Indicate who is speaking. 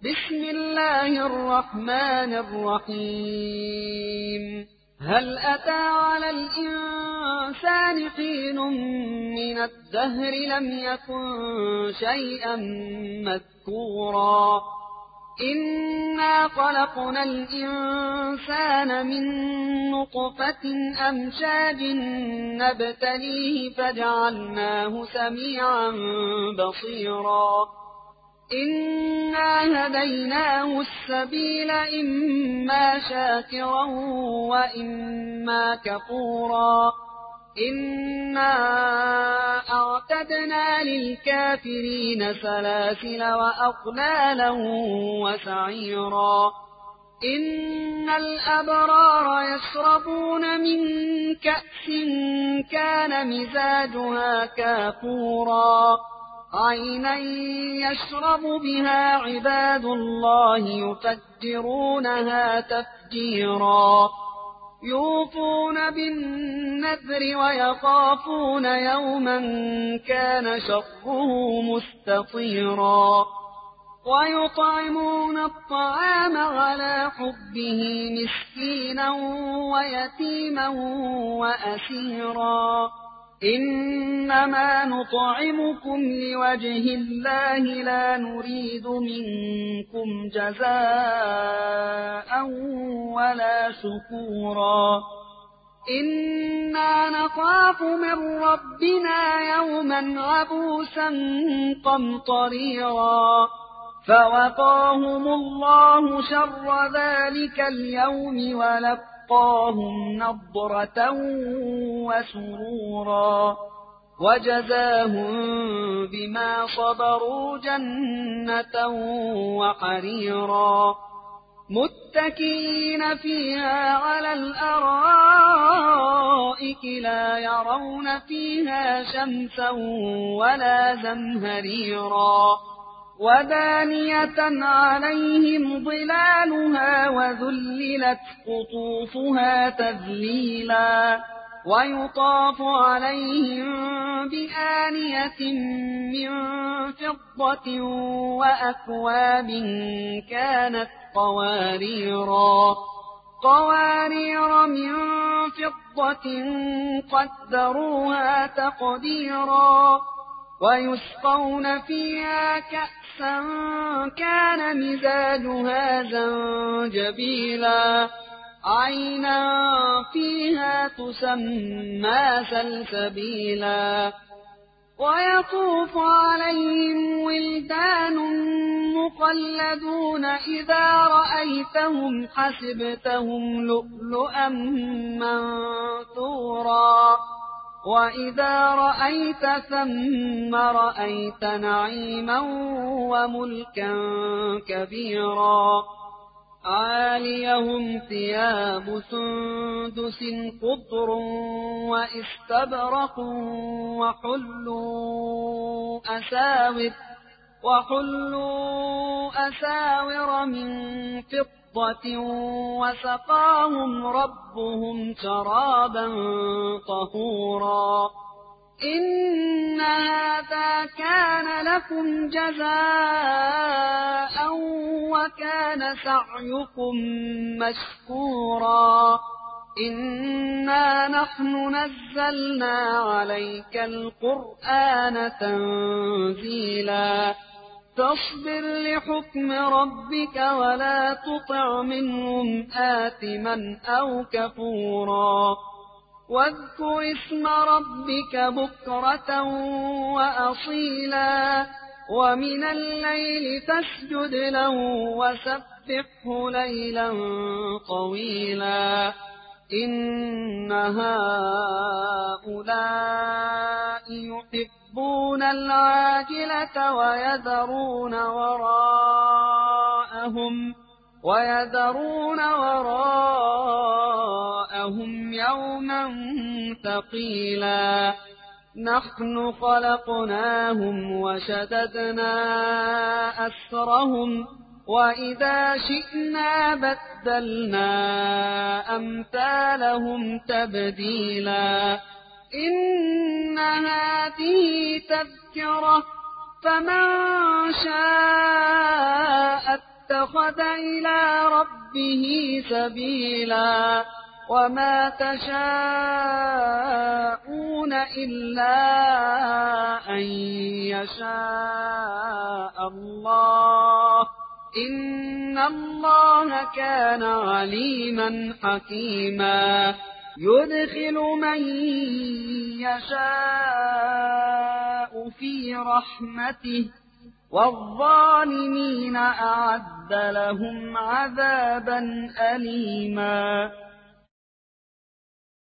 Speaker 1: بسم الله الرحمن الرحيم هل أتى على الإنسان حين من الدهر لم يكن شيئا مذكورا إنا خلقنا الإنسان من نطفة أمشاج نبتليه فجعلناه سميعا بصيرا إنا هديناه السبيل إما شاكرا وإما كفورا إنا أعتدنا للكافرين سلاسل وأغلالا وسعيرا إن الأبرار يشربون من كأس كان مزاجها كافورا عينا يشرب بها عباد الله يفجرونها تفجيرا يوفون بالنذر ويخافون يوما كان شره مستطيرا ويطعمون الطعام على حبه مسكينا ويتيما وأسيرا إنما نطعمكم لوجه الله لا نريد منكم جزاء ولا شكورا إنا نخاف من ربنا يوما عبوسا قمطريرا فوقاهم الله شر ذلك اليوم ولقاهم نضرة وسرورا وجزاهم بما صبروا جنة وحريرا متكئين فيها على الأرائك لا يرون فيها شمسا ولا زمهريرا ودانية عليهم ظلالها وذللت قطوفها تذليلا ويطاف عليهم بآنية من فضة وأكواب كانت قوارير من فضة قدروها تقديرا ويسقون فيها كأسا كان مزاجها زنجبيلا عينا فيها تسمى سلسبيلا ويطوف عليهم ولدان مخلدون إذا رأيتهم حسبتهم لؤلؤا منثورا وإذا رأيت ثم رأيت نعيما وملكا كبيرا عاليهم ثياب سندس خضر واستبرق وحلوا أساور من فضة وسقاهم ربهم شرابا طهورا إن هذا كان لكم جزاء وكان سعيكم مشكورا إنا نحن نزلنا عليك القرآن تنزيلا فاصبر لحكم ربك ولا تطع منهم آثما أو كفورا واذكر اسم ربك بكرة وأصيلا ومن الليل فاسجد له وسبحه ليلا طويلا إن هؤلاء يحبون العاجلة ويذرون وراءهم يوما ثقيلا نحن خلقناهم وشددنا أسرهم وإذا شئنا بدلنا أمثالهم تبديلا إن هذه تذكرة فمن شاء اتخذ إلى ربه سبيلا وما تشاءون إلا أن يشاء الله إن الله كان عليما حكيما يدخل من يشاء في رحمته والظالمين أعد لهم عذابا أليما